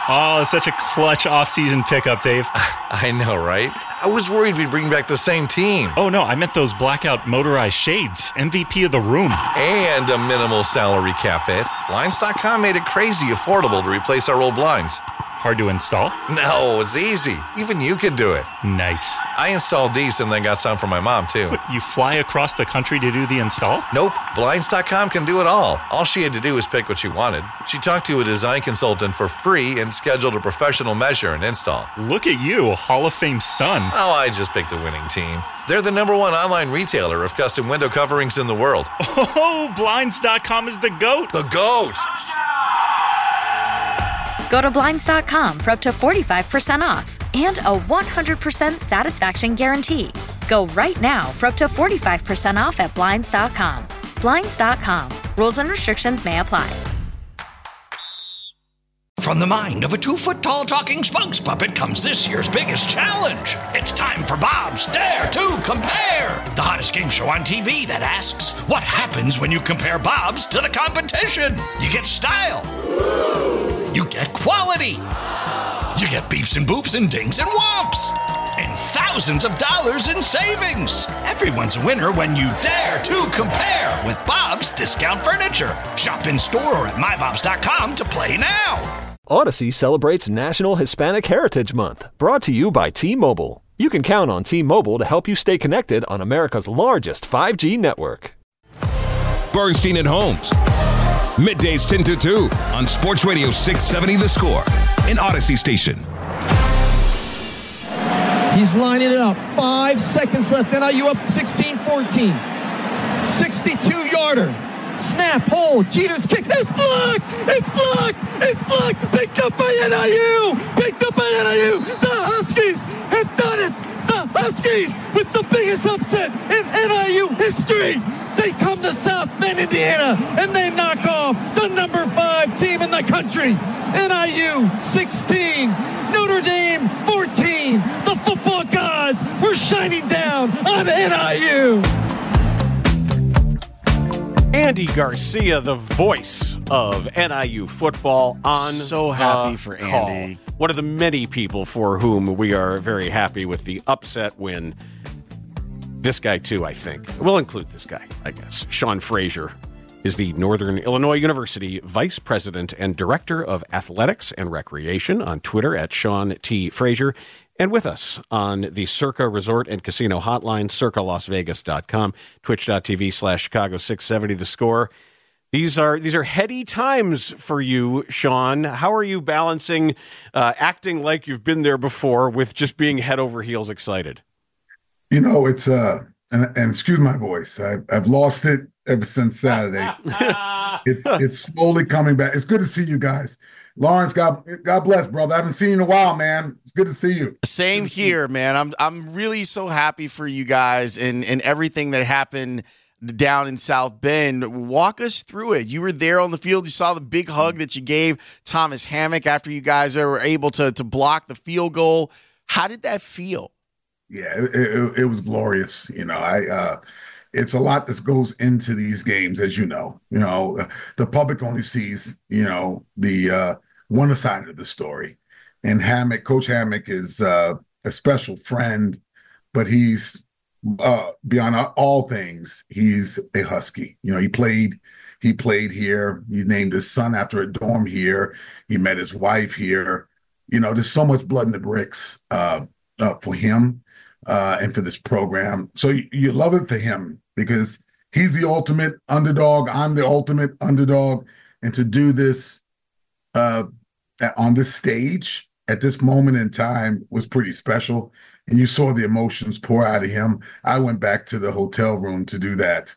Oh, such a clutch off-season pickup, Dave. I know, right? I was worried we'd bring back the same team. Oh, no, I meant those blackout motorized shades. MVP of the room. And a minimal salary cap hit. Blinds.com made it crazy affordable to replace our old blinds. Hard to install? No, it's easy. Even you could do it. Nice. I installed these and then got some for my mom, too. But you fly across the country to do the install? Nope. Blinds.com can do it all. All she had to do was pick what she wanted. She talked to a design consultant for free and scheduled a professional measure and install. Look at you, Hall of Fame son. Oh, I just picked the winning team. They're the #1 online retailer of custom window coverings in the world. Oh, Blinds.com is the GOAT. The GOAT! Go to Blinds.com for up to 45% off and a 100% satisfaction guarantee. Go right now for up to 45% off at Blinds.com. Blinds.com. Rules and restrictions may apply. From the mind of a 2-foot-tall talking spokes puppet comes this year's biggest challenge. It's time for Bob's Dare to Compare, the hottest game show on TV that asks, what happens when you compare Bob's to the competition? You get style. You get quality. You get beeps and boops and dings and whomps. And thousands of dollars in savings. Everyone's a winner when you dare to compare with Bob's Discount Furniture. Shop in store or at mybobs.com to play now. Odyssey celebrates National Hispanic Heritage Month, brought to you by T-Mobile. You can count on T-Mobile to help you stay connected on America's largest 5G network. Bernstein and Holmes. Middays 10 to 2 on Sports Radio 670 The Score, an Odyssey station. He's lining it up. 5 seconds left. NIU up 16-14. 62-yarder. Snap, hold, Jeter's kick. It's blocked! It's blocked! It's blocked! Picked up by NIU! Picked up by NIU! The Huskies have done it! The Huskies with the biggest upset in NIU history! They come to South Bend, Indiana, and they knock off the number 5 team in the country. NIU 16, Notre Dame 14. The football gods were shining down on NIU. Andy Garcia, the voice of NIU football, on so happy for Andy. Call. One of the many people for whom we are very happy with the upset win. This guy, too, I think. We'll include this guy, I guess. Sean Frazier is the Northern Illinois University Vice President and Director of Athletics and Recreation, on Twitter at Sean T. Frazier, and with us on the Circa Resort and Casino Hotline, circalasvegas.com, twitch.tv/Chicago 670 The Score. These are heady times for you, Sean. How are you balancing acting like you've been there before with just being head over heels excited? You know, it's and excuse my voice. I've lost it ever since Saturday. It's slowly coming back. It's good to see you guys. Lawrence, God bless, brother. I haven't seen you in a while, man. It's good to see you. Same here, man. I'm really so happy for you guys and everything that happened down in South Bend. Walk us through it. You were there on the field. You saw the big hug that you gave Thomas Hammock after you guys were able to block the field goal. How did that feel? Yeah, it was glorious. You know, it's a lot that goes into these games, as you know. You know, the public only sees, you know, the one side of the story. And Hammock, Coach Hammock, is a special friend, but he's beyond all things, he's a Husky. You know, he played here. He named his son after a dorm here. He met his wife here. You know, there's so much blood in the bricks for him. And for this program. So you love it for him because he's the ultimate underdog. I'm the ultimate underdog. And to do this on this stage at this moment in time was pretty special. And you saw the emotions pour out of him. I went back to the hotel room to do that.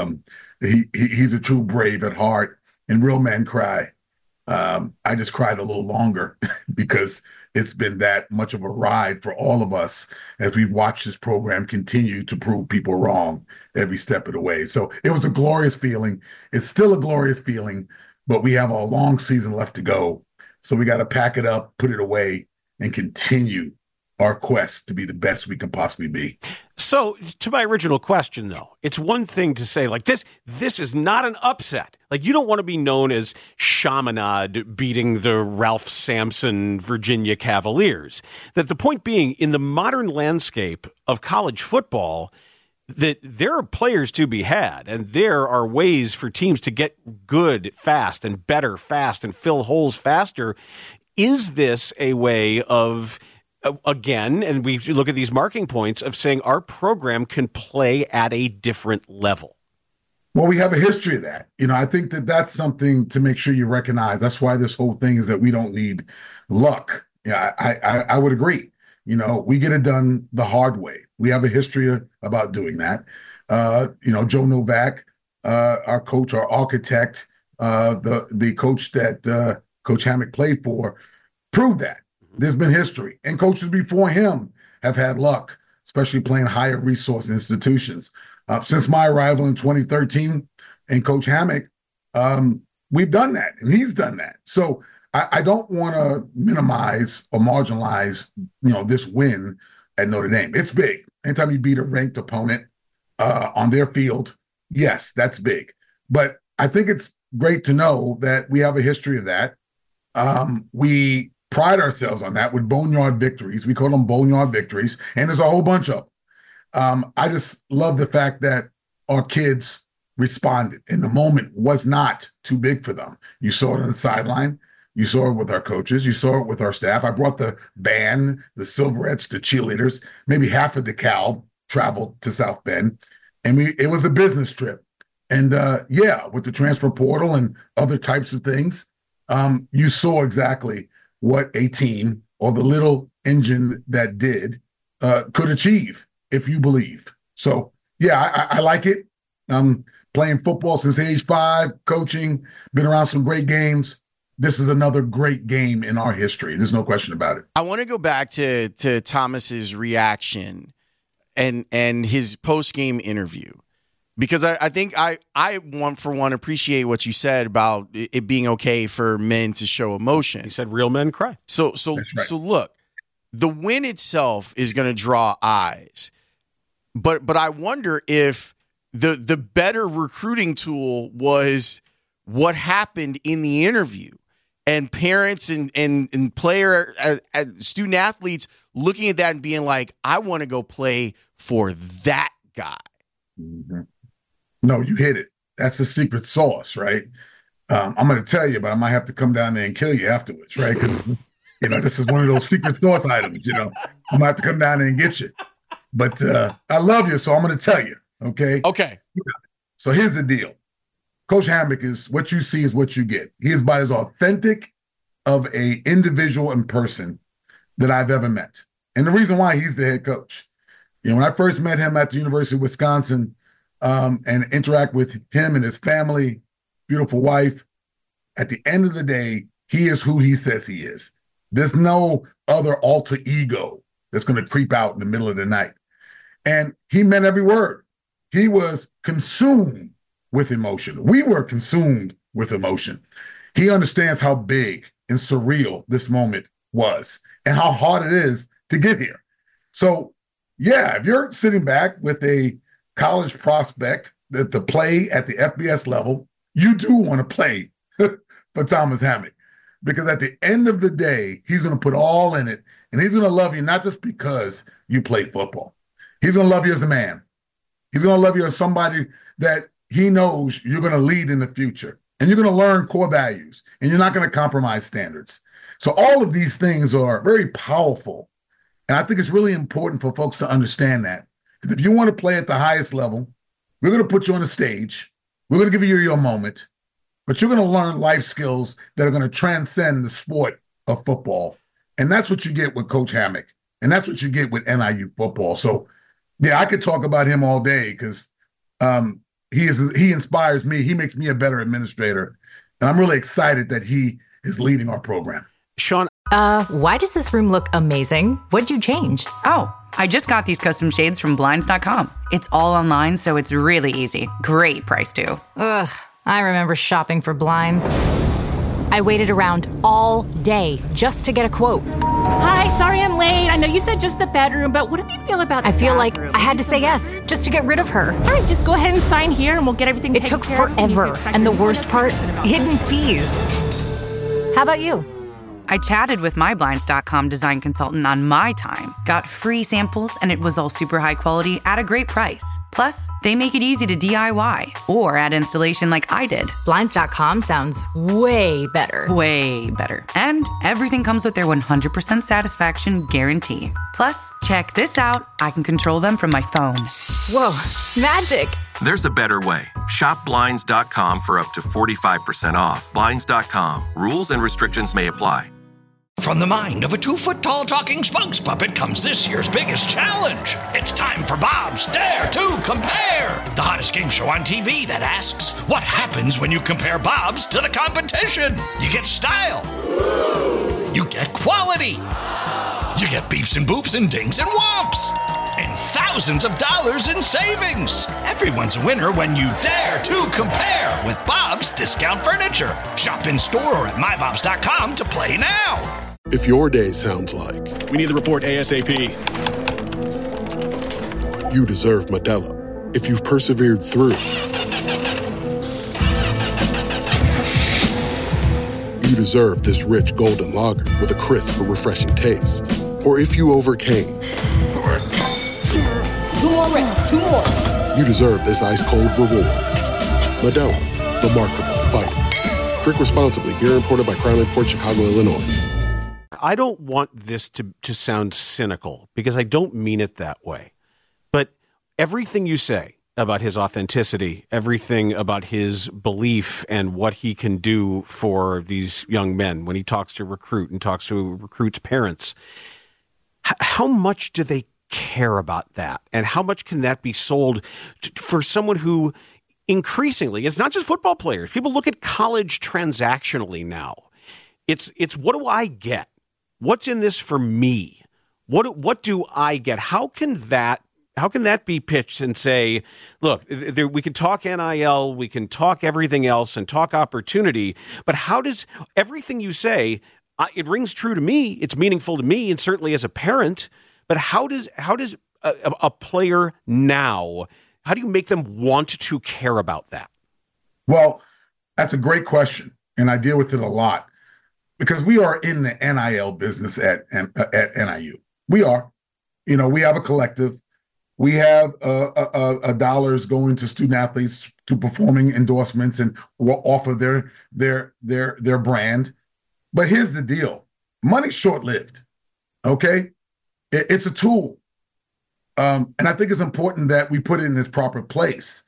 He's a true brave at heart, and real men cry. I just cried a little longer because it's been that much of a ride for all of us as we've watched this program continue to prove people wrong every step of the way. So it was a glorious feeling. It's still a glorious feeling, but we have a long season left to go. So we got to pack it up, put it away, and continue our quest to be the best we can possibly be. So, to my original question, though, it's one thing to say, like, this is not an upset. Like, you don't want to be known as Chaminade beating the Ralph Sampson Virginia Cavaliers. That the point being, in the modern landscape of college football, that there are players to be had, and there are ways for teams to get good fast and better fast and fill holes faster. Is this a way of... Again, and we look at these marking points of saying our program can play at a different level? Well, we have a history of that. I think that that's something to make sure you recognize. That's why this whole thing is that we don't need luck. Yeah, I would agree. We get it done the hard way. We have a history about doing that. Joe Novak, our coach, our architect, the coach that Coach Hammock played for, proved that. There's been history, and coaches before him have had luck, especially playing higher resource institutions. Since my arrival in 2013 and Coach Hammock, we've done that, and he's done that. So I don't want to minimize or marginalize, this win at Notre Dame. It's big. Anytime you beat a ranked opponent on their field, yes, that's big. But I think it's great to know that we have a history of that. We pride ourselves on that with boneyard victories. We call them boneyard victories, and there's a whole bunch of them. I just love the fact that our kids responded, and the moment was not too big for them. You saw it on the sideline. You saw it with our coaches. You saw it with our staff. I brought the band, the Silverettes, the cheerleaders. Maybe half of DeKalb traveled to South Bend, and it was a business trip. And with the transfer portal and other types of things, you saw exactly what a team or the little engine that did could achieve if you believe. So, I like it. I'm playing football since age 5, coaching, been around some great games. This is another great game in our history. There's no question about it. I want to go back to Thomas's reaction and his post-game interview, because I think I appreciate what you said about it being okay for men to show emotion. He said real men cry. So look, the win itself is going to draw eyes, but I wonder if the better recruiting tool was what happened in the interview, and parents and player student athletes looking at that and being like, I want to go play for that guy. Mm-hmm. No, you hit it. That's the secret sauce, right? I'm going to tell you, but I might have to come down there and kill you afterwards, right? Because, this is one of those secret sauce items, I might have to come down there and get you. But I love you, so I'm going to tell you, okay? Okay. So here's the deal. Coach Hammock is what you see is what you get. He is about as authentic of a individual and person that I've ever met. And the reason why he's the head coach. When I first met him at the University of Wisconsin, and interact with him and his family, beautiful wife. At the end of the day, he is who he says he is. There's no other alter ego that's going to creep out in the middle of the night. And he meant every word. He was consumed with emotion. We were consumed with emotion. He understands how big and surreal this moment was and how hard it is to get here. So, if you're sitting back with a college prospect that to play at the FBS level, you do want to play for Thomas Hammock, because at the end of the day, he's going to put all in it, and he's going to love you not just because you play football. He's going to love you as a man. He's going to love you as somebody that he knows you're going to lead in the future, and you're going to learn core values, and you're not going to compromise standards. So all of these things are very powerful, and I think it's really important for folks to understand that. Because if you want to play at the highest level, we're going to put you on a stage. We're going to give you your moment, but you're going to learn life skills that are going to transcend the sport of football. And that's what you get with Coach Hammock. And that's what you get with NIU football. So, I could talk about him all day because he inspires me. He makes me a better administrator. And I'm really excited that he is leading our program. Sean. Why does this room look amazing? What'd you change? Oh, I just got these custom shades from Blinds.com. It's all online, so it's really easy. Great price, too. Ugh, I remember shopping for blinds. I waited around all day just to get a quote. Hi, sorry I'm running late. I know you said just the bedroom, but what do you feel about the I feel bathroom? like I had to say yes, just to get rid of her. All right, just go ahead and sign here, and we'll get everything taken care of. It took forever, and the worst part, hidden fees. How about you? I chatted with my Blinds.com design consultant on my time, got free samples, and it was all super high quality at a great price. Plus, they make it easy to DIY or add installation like I did. Blinds.com sounds way better. Way better. And everything comes with their 100% satisfaction guarantee. Plus, check this out. I can control them from my phone. Whoa, magic. There's a better way. Shop Blinds.com for up to 45% off. Blinds.com. Rules and restrictions may apply. From the mind of a 2-foot-tall talking spokes puppet comes this year's biggest challenge. It's time for Bob's Dare to Compare, the hottest game show on TV that asks, what happens when you compare Bob's to the competition? You get style. You get quality. You get beeps and boops and dings and whomps. And thousands of dollars in savings. Everyone's a winner when you dare to compare with Bob's Discount Furniture. Shop in store or at mybobs.com to play now. If your day sounds like, we need the report ASAP, you deserve Modelo. If you've persevered through, you deserve this rich golden lager with a crisp but refreshing taste. Or if you overcame, 2 more reps, 2 more. You deserve this ice-cold reward. Modelo, the Markable Fighter. Drink responsibly. Beer imported by Crown Imports, Chicago, Illinois. I don't want this to sound cynical because I don't mean it that way. But everything you say about his authenticity, everything about his belief and what he can do for these young men when he talks to recruit and talks to recruits' parents, how much do they care about that? And how much can that be sold for someone who increasingly, it's not just football players. People look at college transactionally now. It's what do I get? What's in this for me? What do I get? How can that be pitched and say, look, we can talk NIL, we can talk everything else and talk opportunity, but how does everything you say, it rings true to me, it's meaningful to me, and certainly as a parent, but how does a player now, how do you make them want to care about that? Well, that's a great question, and I deal with it a lot. Because we are in the NIL business at NIU. We are. We have a collective. We have dollars going to student athletes to performing endorsements and off of their brand. But here's the deal. Money's short-lived, okay? It's a tool. And I think it's important that we put it in its proper place.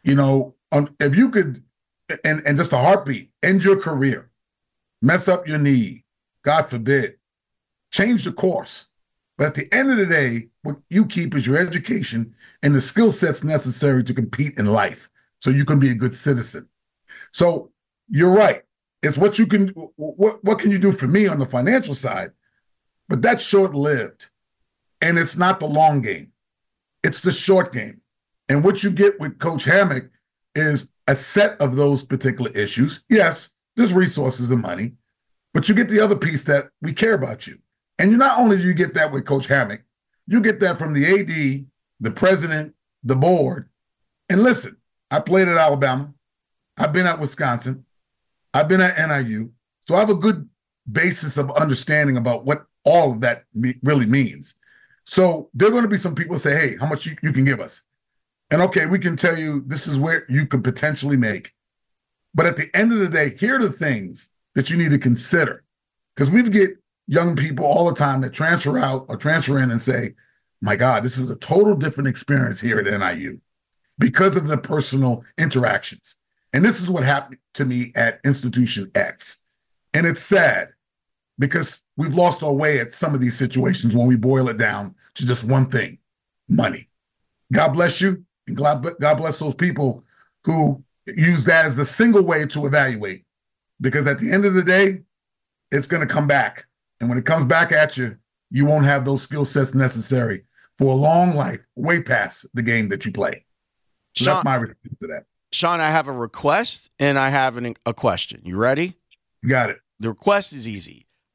If you could, and just a heartbeat, end your career, mess up your knee, God forbid, change the course. But at the end of the day, what you keep is your education and the skill sets necessary to compete in life so you can be a good citizen. So you're right. It's what you can, what can you do for me on the financial side? But that's short-lived. And it's not the long game. It's the short game. And what you get with Coach Hammock is a set of those particular issues. Yes, there's resources and money, but you get the other piece that we care about you. And you not only do you get that with Coach Hammock, you get that from the AD, the president, the board. And listen, I played at Alabama. I've been at Wisconsin. I've been at NIU. So I have a good basis of understanding about what all of that really means. So there are going to be some people say, hey, how much you can give us? And okay, we can tell you this is where you could potentially make. But at the end of the day, here are the things that you need to consider. Because we get young people all the time that transfer out or transfer in and say, my God, this is a total different experience here at NIU because of the personal interactions. And this is what happened to me at Institution X. And it's sad because we've lost our way at some of these situations when we boil it down to just one thing, money. God bless you. And God bless those people who use that as the single way to evaluate, because at the end of the day, it's going to come back. And when it comes back at you, you won't have those skill sets necessary for a long life, way past the game that you play. So Sean, that's my response to that. Sean, I have a request and I have a question. You ready? You got it. The request is easy.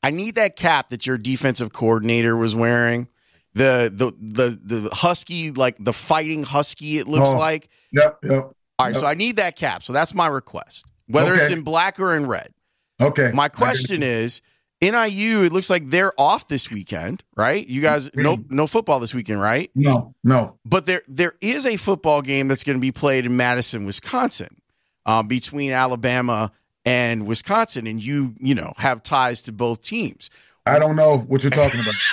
I need that cap that your defensive coordinator was wearing. The husky, like the fighting husky, it looks like. Yep. All right, so I need that cap. So that's my request, whether it's in black or in red. Okay. My question is, NIU, it looks like they're off this weekend, right? You guys, no football this weekend, right? No. But there is a football game that's going to be played in Madison, Wisconsin, between Alabama and Wisconsin, and you have ties to both teams. I don't know what you're talking about.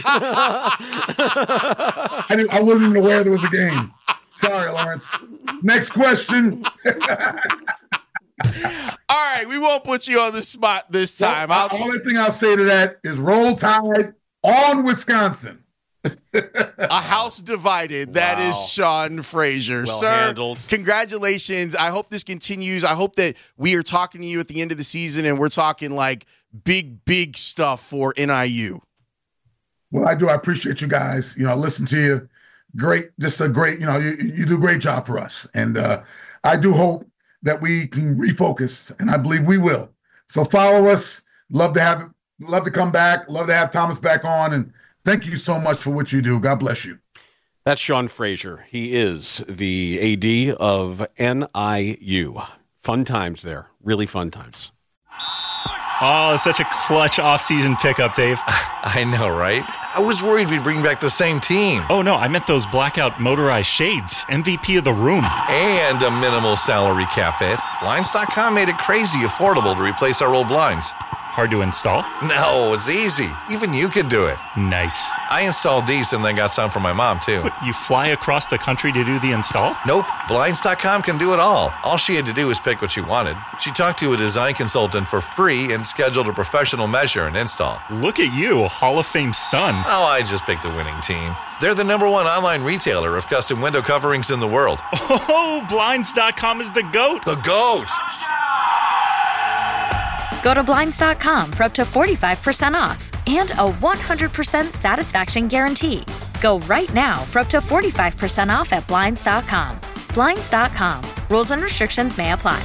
I wasn't even aware there was a game. Sorry, Lawrence. Next question. All right, we won't put you on the spot this time. The only thing I'll say to that is roll tide on Wisconsin. A house divided. That is Sean Frazier. Well Sir, handled. Congratulations. I hope this continues. I hope that we are talking to you at the end of the season and we're talking like big stuff for NIU. Well, I do. I appreciate you guys. I listen to you. Great. Just a great, you do a great job for us. And I do hope that we can refocus, and I believe we will. So follow us. Love to come back. Love to have Thomas back on. And thank you so much for what you do. God bless you. That's Sean Frazier. He is the AD of NIU. Fun times there. Really fun times. Oh, such a clutch off-season pickup, Dave. I know, right? I was worried we'd bring back the same team. Oh, no, I meant those blackout motorized shades. MVP of the room. And a minimal salary cap hit. Blinds.com made it crazy affordable to replace our old blinds. Hard to install? No, it's easy. Even you could do it. Nice. I installed these and then got some for my mom, too. You fly across the country to do the install? Nope. Blinds.com can do it all. All she had to do was pick what she wanted. She talked to a design consultant for free and scheduled a professional measure and install. Look at you, Hall of Fame son. Oh, I just picked the winning team. They're the #1 online retailer of custom window coverings in the world. Oh, Blinds.com is the GOAT. The GOAT! Go to Blinds.com for up to 45% off and a 100% satisfaction guarantee. Go right now for up to 45% off at Blinds.com. Blinds.com. Rules and restrictions may apply.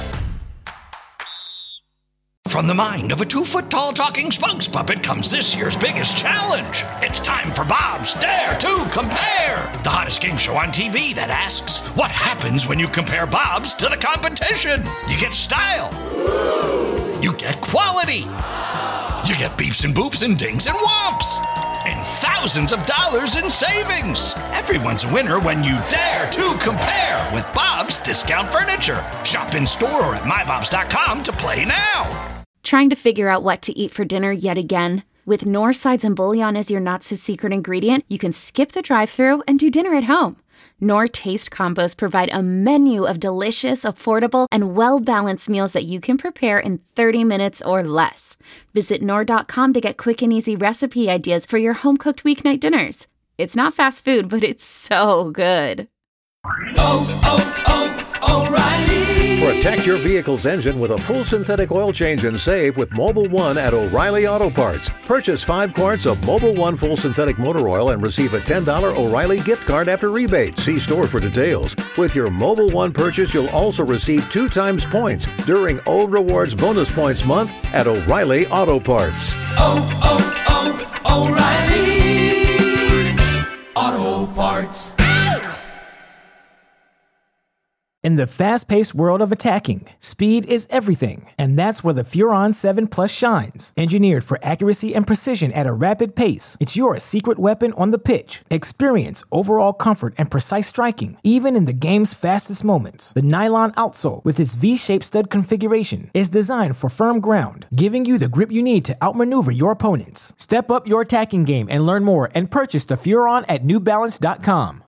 From the mind of a 2-foot-tall talking spokes puppet comes this year's biggest challenge. It's time for Bob's Dare to Compare, the hottest game show on TV that asks, what happens when you compare Bob's to the competition? You get style. You get quality. You get beeps and boops and dings and whomps. And thousands of dollars in savings. Everyone's a winner when you dare to compare with Bob's Discount Furniture. Shop in store or at mybobs.com to play now. Trying to figure out what to eat for dinner yet again? With Knorr sides and bouillon as your not-so-secret ingredient, you can skip the drive-thru and do dinner at home. Knorr Taste Combos provide a menu of delicious, affordable, and well-balanced meals that you can prepare in 30 minutes or less. Visit Knorr.com to get quick and easy recipe ideas for your home-cooked weeknight dinners. It's not fast food, but it's so good. O'Reilly. Protect your vehicle's engine with a full synthetic oil change and save with Mobil 1 at O'Reilly Auto Parts. Purchase 5 quarts of Mobil 1 full synthetic motor oil and receive a $10 O'Reilly gift card after rebate. See store for details. With your Mobil 1 purchase, you'll also receive 2 times points during O Rewards Bonus Points Month at O'Reilly Auto Parts. O'Reilly Auto Parts. In the fast-paced world of attacking, speed is everything, and that's where the Furon 7 Plus shines. Engineered for accuracy and precision at a rapid pace, it's your secret weapon on the pitch. Experience overall comfort and precise striking, even in the game's fastest moments. The nylon outsole, with its V-shaped stud configuration, is designed for firm ground, giving you the grip you need to outmaneuver your opponents. Step up your attacking game and learn more and purchase the Furon at NewBalance.com.